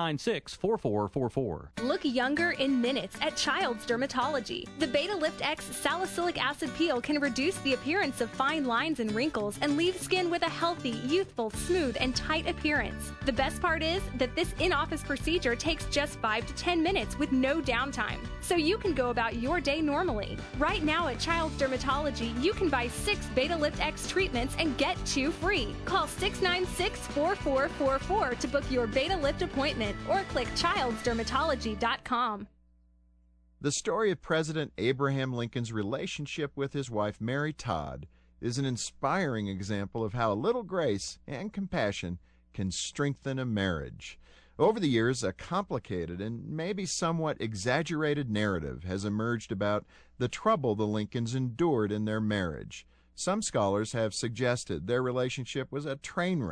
696-4444. Look younger in minutes at Child's Dermatology. The Beta Lift X salicylic acid peel can reduce the appearance of fine lines and wrinkles and leave skin with a healthy, youthful, smooth, and tight appearance. The best part is that this in-office procedure takes just 5 to 10 minutes with no downtime, so you can go about your day normally. Right now at Child's Dermatology, you can buy 6 Beta Lift X treatments and get 2 free. Call 696-4444 to book your Beta Lift appointment or click childsdermatology.com. The story of President Abraham Lincoln's relationship with his wife, Mary Todd, is an inspiring example of how a little grace and compassion can strengthen a marriage. Over the years, a complicated and maybe somewhat exaggerated narrative has emerged about the trouble the Lincolns endured in their marriage. Some scholars have suggested their relationship was a train wreck,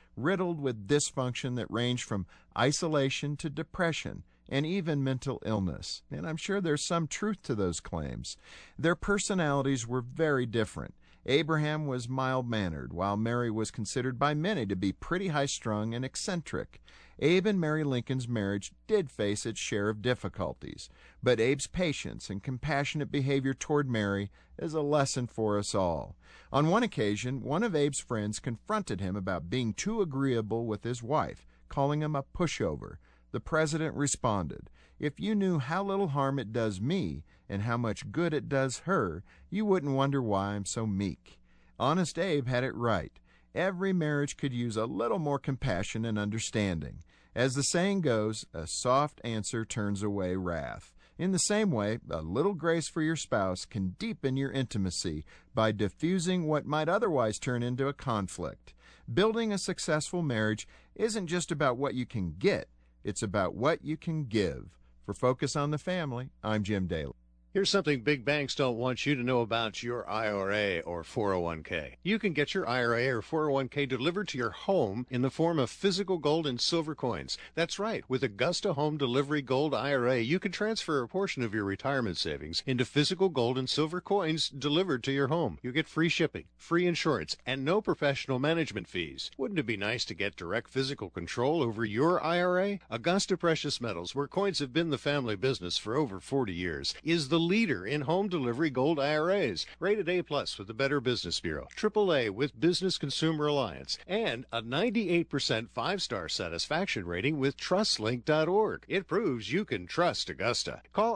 riddled with dysfunction that ranged from isolation to depression and even mental illness. And I'm sure there's some truth to those claims. Their personalities were very different. Abraham was mild-mannered, while Mary was considered by many to be pretty high-strung and eccentric. Abe and Mary Lincoln's marriage did face its share of difficulties, but Abe's patience and compassionate behavior toward Mary is a lesson for us all. On one occasion, one of Abe's friends confronted him about being too agreeable with his wife, calling him a pushover. The president responded, "If you knew how little harm it does me and how much good it does her, you wouldn't wonder why I'm so meek." Honest Abe had it right. Every marriage could use a little more compassion and understanding. As the saying goes, a soft answer turns away wrath. In the same way, a little grace for your spouse can deepen your intimacy by diffusing what might otherwise turn into a conflict. Building a successful marriage isn't just about what you can get, it's about what you can give. For Focus on the Family, I'm Jim Daly. Here's something big banks don't want you to know about your IRA or 401k. You can get your IRA or 401k delivered to your home in the form of physical gold and silver coins. That's right. With Augusta Home Delivery Gold IRA, you can transfer a portion of your retirement savings into physical gold and silver coins delivered to your home. You get free shipping, free insurance, and no professional management fees. Wouldn't it be nice to get direct physical control over your IRA? Augusta Precious Metals, where coins have been the family business for over 40 years, is the leader in home delivery gold IRAs, rated A+ with the Better Business Bureau, AAA with Business Consumer Alliance, and a 98% 5-star satisfaction rating with TrustLink.org. It proves you can trust Augusta. Call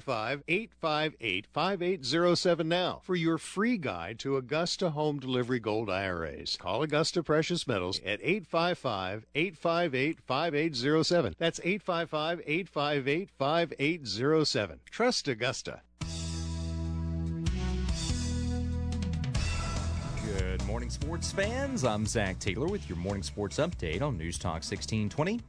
855-858-5807 now for your free guide to Augusta Home Delivery Gold IRAs. Call Augusta Precious Metals at 855-858-5807. That's 855-858-5807. Trust Augusta. Good morning, sports fans. I'm Zach Taylor with your morning sports update on News Talk 1620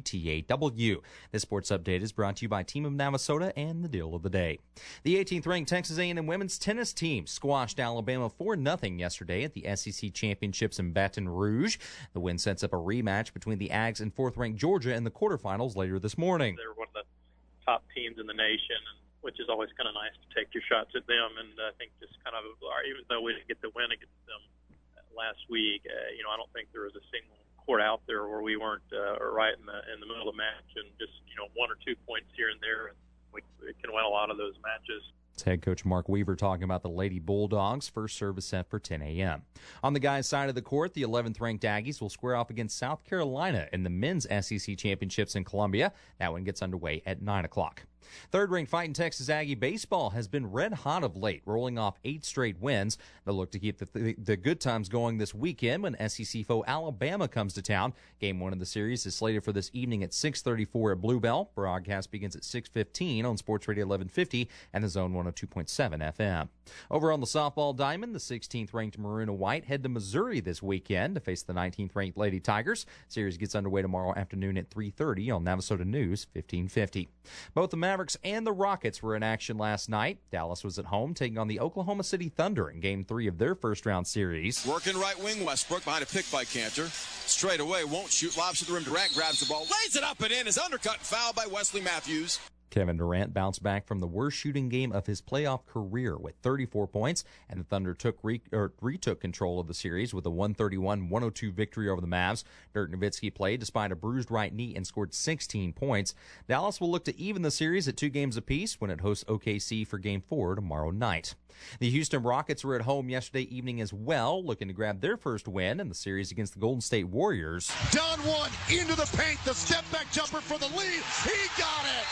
WTAW. This sports update is brought to you by Team of Navasota and the deal of the day. The 18th ranked Texas A&M women's tennis team squashed Alabama 4-0 yesterday at the SEC Championships in Baton Rouge. The win sets up a rematch between the Ags and 4th ranked Georgia in the quarterfinals later this morning. They're one of the top teams in the nation, which is always kind of nice to take your shots at them. And I think just kind of, even though we didn't get the win against them last week, I don't think there was a single court out there where we weren't right in the middle of the match, and just 1 or 2 points here and there, and we can win a lot of those matches. It's head coach Mark Weaver talking about the Lady Bulldogs. First service set for 10 a.m. On the guys' side of the court, the 11th ranked Aggies will square off against South Carolina in the men's SEC Championships in Columbia. That one gets underway at 9 o'clock. Third-ranked Fighting Texas Aggie baseball has been red hot of late, rolling off 8 straight wins. They'll look to keep the good times going this weekend when SEC foe Alabama comes to town. Game 1 of the series is slated for this evening at 6:34 at Bluebell. Broadcast begins at 6:15 on Sports Radio 1150 and the Zone 102.7 FM. Over on the softball diamond, the 16th ranked Maroon and White head to Missouri this weekend to face the 19th ranked Lady Tigers. Series gets underway tomorrow afternoon at 3:30 on Navasota News 1550. Both the Mavericks and the Rockets were in action last night. Dallas was at home taking on the Oklahoma City Thunder in Game 3 of their first-round series. Working right wing, Westbrook behind a pick by Cantor. Straight away, won't shoot, lobs to the rim. Durant grabs the ball, lays it up and in. Is undercut and fouled by Wesley Matthews. Kevin Durant bounced back from the worst shooting game of his playoff career with 34 points, and the Thunder retook control of the series with a 131-102 victory over the Mavs. Dirk Nowitzki played despite a bruised right knee and scored 16 points. Dallas will look to even the series at 2 games apiece when it hosts OKC for Game 4 tomorrow night. The Houston Rockets were at home yesterday evening as well, looking to grab their first win in the series against the Golden State Warriors. Down one, into the paint, the step-back jumper for the lead. He got it!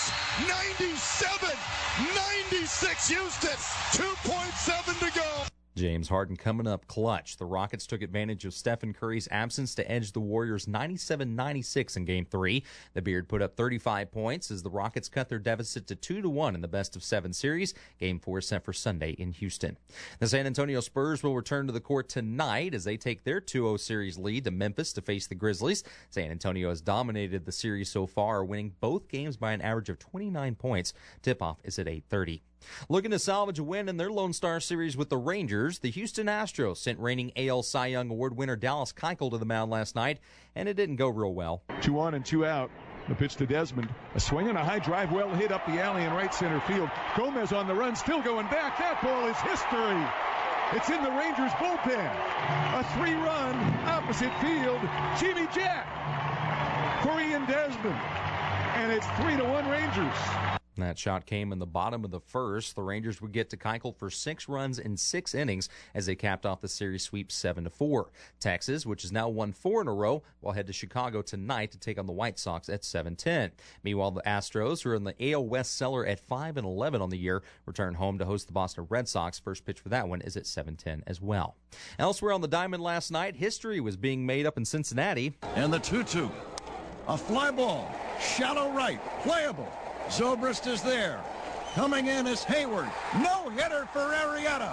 97-96 Houston, 2.7 to go. James Harden coming up clutch. The Rockets took advantage of Stephen Curry's absence to edge the Warriors 97-96 in Game 3. The Beard put up 35 points as the Rockets cut their deficit to 2-1 in the best-of-7 series. Game 4 set for Sunday in Houston. The San Antonio Spurs will return to the court tonight as they take their 2-0 series lead to Memphis to face the Grizzlies. San Antonio has dominated the series so far, winning both games by an average of 29 points. Tip-off is at 8:30. Looking to salvage a win in their Lone Star Series with the Rangers, the Houston Astros sent reigning AL Cy Young Award winner Dallas Keuchel to the mound last night, and it didn't go real well. 2 on and 2 out. The pitch to Desmond. A swing and a high drive, well hit up the alley in right center field. Gomez on the run, still going back. That ball is history. It's in the Rangers bullpen. A 3-run opposite field. Jimmy Jack for Ian Desmond. And it's 3-1 Rangers. That shot came in the bottom of the first. The Rangers would get to Keuchel for 6 runs in 6 innings as they capped off the series sweep 7-4. Texas, which has now won 4 in a row, will head to Chicago tonight to take on the White Sox at 7:10. Meanwhile, the Astros, who are in the AL West cellar at 5-11 on the year, return home to host the Boston Red Sox. First pitch for that one is at 7:10 as well. Elsewhere on the diamond last night, history was being made up in Cincinnati. And the 2-2. A fly ball. Shallow right. Playable. Zobrist is there. Coming in is Hayward. No-hitter for Arrieta.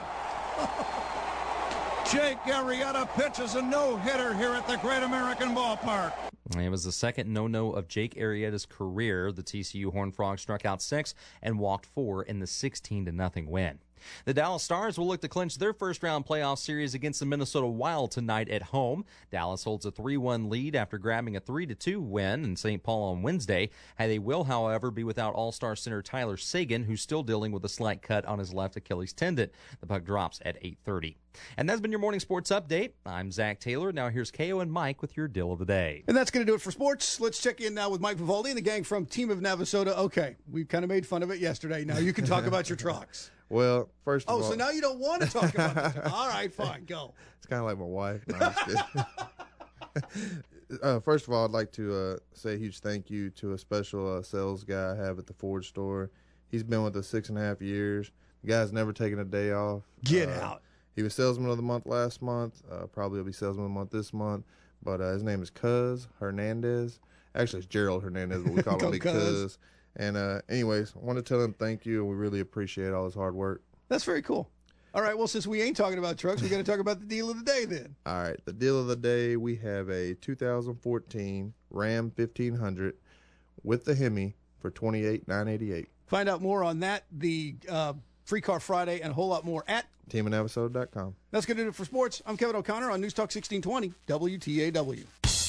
Jake Arrieta pitches a no-hitter here at the Great American Ballpark. It was the second no-no of Jake Arrieta's career. The TCU Horned Frogs struck out 6 and walked 4 in the 16-0 win. The Dallas Stars will look to clinch their first-round playoff series against the Minnesota Wild tonight at home. Dallas holds a 3-1 lead after grabbing a 3-2 win in St. Paul on Wednesday. They will, however, be without All-Star center Tyler Seguin, who's still dealing with a slight cut on his left Achilles tendon. The puck drops at 8:30. And that's been your morning sports update. I'm Zach Taylor. Now here's KO and Mike with your deal of the day. And that's going to do it for sports. Let's check in now with Mike Vivaldi and the gang from Team of Navasota. Okay, we kind of made fun of it yesterday. Now you can talk about your trucks. Well, first of all... Oh, so now you don't want to talk about it. All right, fine, go. It's kind of like my wife. No, I'm just kidding. First of all, I'd like to say a huge thank you to a special sales guy I have at the Ford store. He's been with us 6.5 years. The guy's never taken a day off. Get out. He was Salesman of the Month last month. Probably will be Salesman of the Month this month. But his name is Cuz Hernandez. Actually, it's Gerald Hernandez, but we call him Big Cuz. And anyways, I want to tell him thank you, and we really appreciate all his hard work. That's very cool. All right, well, since we ain't talking about trucks, we got to talk about the deal of the day then. All right, the deal of the day, we have a 2014 Ram 1500 with the Hemi for $28,988. Find out more on that, the Free Car Friday, and a whole lot more at teamofnavasota.com. That's going to do it for sports. I'm Kevin O'Connor on News Talk 1620 WTAW.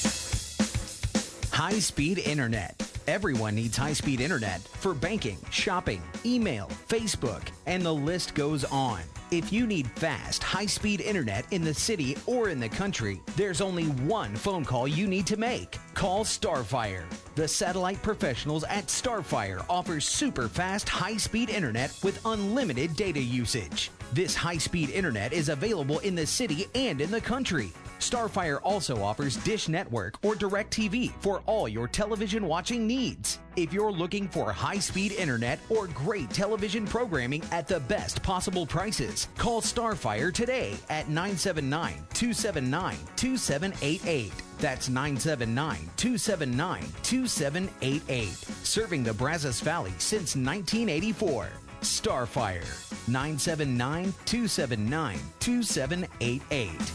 High-speed internet. Everyone needs high-speed internet for banking, shopping, email, Facebook, and the list goes on. If you need fast, high-speed internet in the city or in the country, there's only one phone call you need to make. Call Starfire. The satellite professionals at Starfire offer super fast, high-speed internet with unlimited data usage. This high-speed internet is available in the city and in the country. Starfire also offers Dish Network or DirecTV for all your television watching needs. If you're looking for high-speed internet or great television programming at the best possible prices, call Starfire today at 979-279-2788. That's 979-279-2788. Serving the Brazos Valley since 1984. Starfire, 979-279-2788.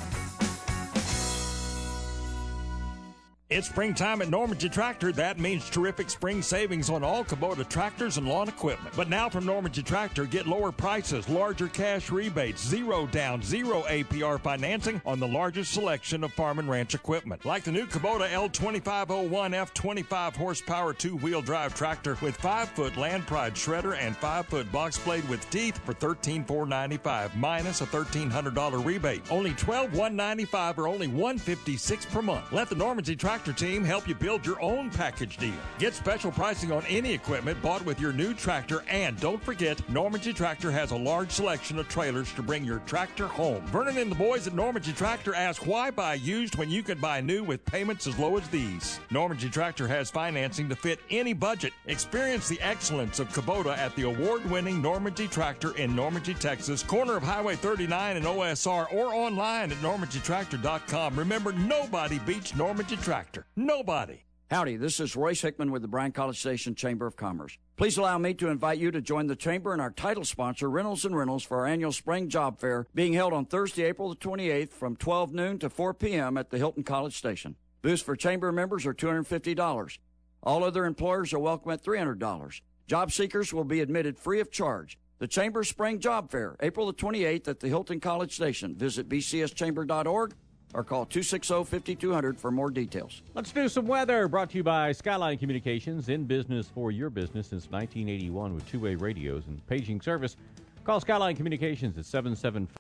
It's springtime at Normandy Tractor. That means terrific spring savings on all Kubota tractors and lawn equipment. But now from Normandy Tractor, get lower prices, larger cash rebates, 0 down, 0 APR financing on the largest selection of farm and ranch equipment. Like the new Kubota L2501F 25 horsepower 2-wheel drive tractor with 5-foot Land Pride shredder and 5-foot box blade with teeth for $13,495 minus a $1,300 rebate. Only $12,195 or only $156 per month. Let the Normandy Tractor team help you build your own package deal. Get special pricing on any equipment bought with your new tractor, and don't forget, Normandy Tractor has a large selection of trailers to bring your tractor home. Vernon and the boys at Normandy Tractor ask, why buy used when you can buy new with payments as low as these? Normandy Tractor has financing to fit any budget. Experience the excellence of Kubota at the award-winning Normandy Tractor in Normandy, Texas, corner of Highway 39 and OSR, or online at normandytractor.com. Remember, nobody beats Normandy Tractor. Nobody. Howdy, this is Royce Hickman with the Bryan-College Station Chamber of Commerce. Please allow me to invite you to join the Chamber and our title sponsor, Reynolds & Reynolds, for our annual Spring Job Fair being held on Thursday, April the 28th from 12 noon to 4 p.m. at the Hilton College Station. Booths for Chamber members are $250. All other employers are welcome at $300. Job seekers will be admitted free of charge. The Chamber Spring Job Fair, April the 28th at the Hilton College Station. Visit bcschamber.org or call 260-5200 for more details. Let's do some weather, brought to you by Skyline Communications, in business for your business since 1981 with two-way radios and paging service. Call Skyline Communications at 775